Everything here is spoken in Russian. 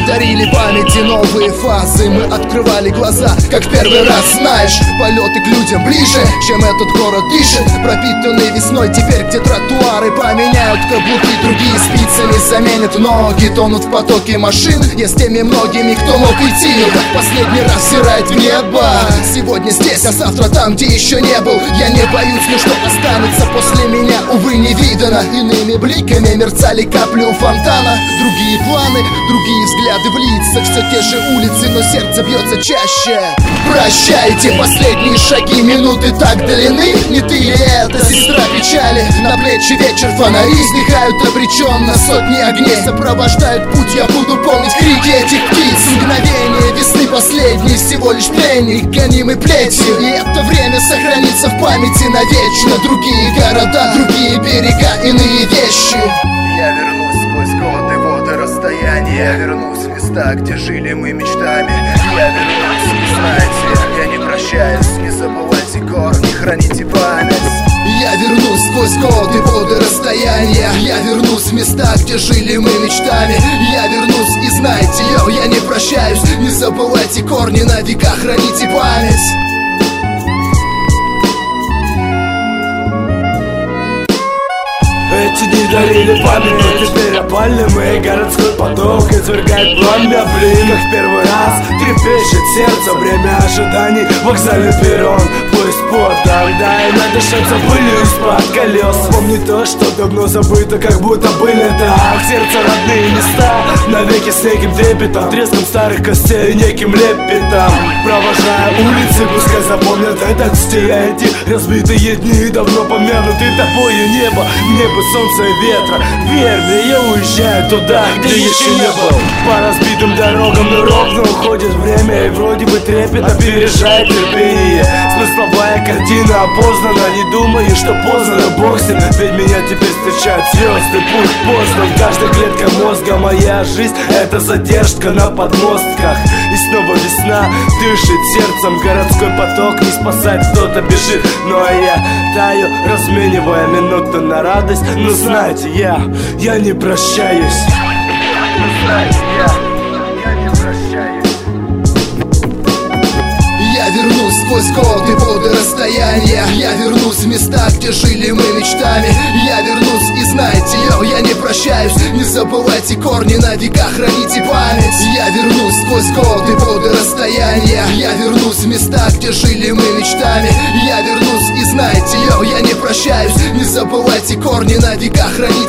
дарили памяти новые фазы. Мы открывали глаза, как первый раз. Знаешь, полеты к людям ближе, чем этот город дышит. Пропитанный весной теперь, где тротуары поменяют каблуки, другие спицами заменят ноги. Тонут в потоке машин, я с теми многими, кто мог идти, но как последний раз взирает в небо. Сегодня здесь, а завтра там, где еще не был. Я не боюсь, но что останется после меня, увы, не видано. Иными бликами мерцали капли у фонтана. Другие планы, другие взгляды в лицах. Все те же улицы, но сердце бьется чаще. Прощайте, последние шаги, минуты так длинны. Не ты ли это, сестра печали? На плечи вечер, фонари сдыхают обреченно. Сотни огней сопровождают путь, я буду помнить крики этих птиц. Мгновение весны последней, всего лишь пленник, гонимый плетью. И это время сохранится в памяти навечно. Другие города, другие берега, иные вещи. Я вернусь сквозь годы, воды, расстояния. Я вернусь в места, где жили мы мечтами. Я вернусь, и знаете, я не прощаюсь. Не забывайте корни, храните память. Я вернусь сквозь годы, воды, расстояния. Я вернусь в места, где жили мы мечтами. Я вернусь, и знаете, я не прощаюсь. Не забывайте корни, на века храните память. Эти дни дарили память, но теперь опаленный городской поток извергает пламя, блин. Как в первый раз трепещет сердце, время ожиданий, вокзальный перрон, поезд поддан, дай надышаться пылью из-под колес. Вспомни то, что давно забыто, как будто были так. Сердце родные места, навеки с неким трепетом, треском старых костей, неким лепетом. Провожая улицы, пускай запомнят этот стиль. Эти разбитые дни давно помянуты тобою небо, небо, солнца и ветра. Верь мне, я уезжаю туда, где еще не был. По разбитым дорогам, но ровно уходит время. И вроде бы трепет опережает терпение. Смысловая картина опознана, не думаю, что поздно, но бог с ним. Ведь меня теперь встречают звезды, путь познан. Каждая клетка мозга, моя жизнь — это задержка на подмостках. И снова весна дышит сердцем, городской поток не спасать, кто-то бежит. Ну а я таю, разменивая минуты на радость. Но знаете, я не прощаюсь. Но знаете, я не прощаюсь. Я вернусь сквозь годы, воды, расстояния. Я вернусь в места, где жили мы мечтами. Я вернусь, и знаете, я не прощаюсь. Не забывайте корни, на века храните память. Я вернусь сквозь годы, воды, расстояния. Я вернусь в места, где жили мы мечтами. Я вернусь, и знаете, я не прощаюсь. Не забывайте корни, на века храните